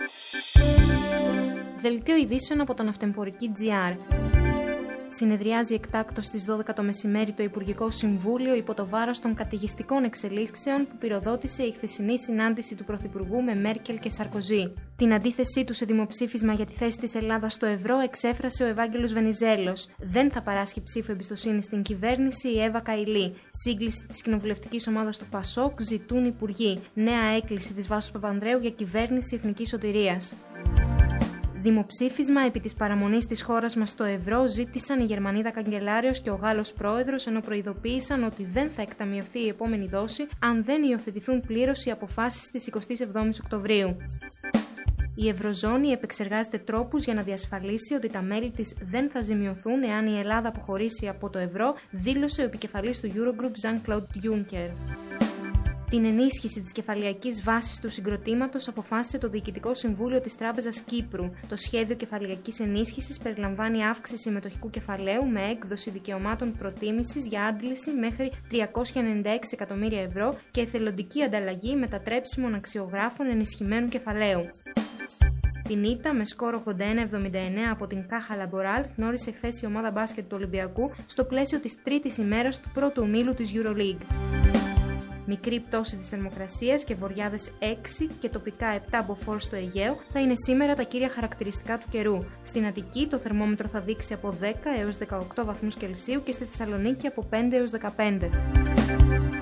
Δελτίο ειδήσεων από το Ναυτεμπορική.gr. Συνεδριάζει εκτάκτως στις 12 το μεσημέρι το Υπουργικό Συμβούλιο υπό το βάρος των καταιγιστικών εξελίξεων που πυροδότησε η χθεσινή συνάντηση του Πρωθυπουργού με Μέρκελ και Σαρκοζή. Την αντίθεσή του σε δημοψήφισμα για τη θέση της Ελλάδας στο ευρώ εξέφρασε ο Ευάγγελος Βενιζέλος. Δεν θα παράσχει ψήφο εμπιστοσύνη στην κυβέρνηση η Εύα Καηλή. Σύγκληση της κοινοβουλευτικής ομάδας του ΠΑΣΟΚ ζητούν υπουργοί. Νέα έκκληση της Βάσος Παπανδρέου για κυβέρνηση εθνικής σωτηρίας. Δημοψήφισμα επί της παραμονής της χώρας μας στο ευρώ ζήτησαν η Γερμανίδα Καγκελάριος και ο Γάλλος Πρόεδρος, ενώ προειδοποίησαν ότι δεν θα εκταμιευθεί η επόμενη δόση αν δεν υιοθετηθούν πλήρως οι αποφάσεις της 27ης Οκτωβρίου. Η Ευρωζώνη επεξεργάζεται τρόπους για να διασφαλίσει ότι τα μέλη της δεν θα ζημιωθούν εάν η Ελλάδα αποχωρήσει από το ευρώ, δήλωσε ο επικεφαλής του Eurogroup Jean-Claude Juncker. Την ενίσχυση της κεφαλαιακής βάσης του συγκροτήματος αποφάσισε το Διοικητικό Συμβούλιο της Τράπεζας Κύπρου. Το σχέδιο κεφαλαιακής ενίσχυσης περιλαμβάνει αύξηση μετοχικού κεφαλαίου με έκδοση δικαιωμάτων προτίμησης για άντληση μέχρι 396 εκατομμύρια ευρώ και εθελοντική ανταλλαγή μετατρέψιμων αξιογράφων ενισχυμένου κεφαλαίου. Την ήττα με σκορ 81-79 από την Caja Laboral γνώρισε χθες η ομάδα μπάσκετ του Ολυμπιακού στο πλαίσιο της τρίτης ημέρας του πρώτου ομίλου της EuroLeague. Μικρή πτώση της θερμοκρασίας και βοριάδες 6 και τοπικά 7 μποφόρ στο Αιγαίο θα είναι σήμερα τα κύρια χαρακτηριστικά του καιρού. Στην Αττική το θερμόμετρο θα δείξει από 10 έως 18 βαθμούς Κελσίου και στη Θεσσαλονίκη από 5 έως 15.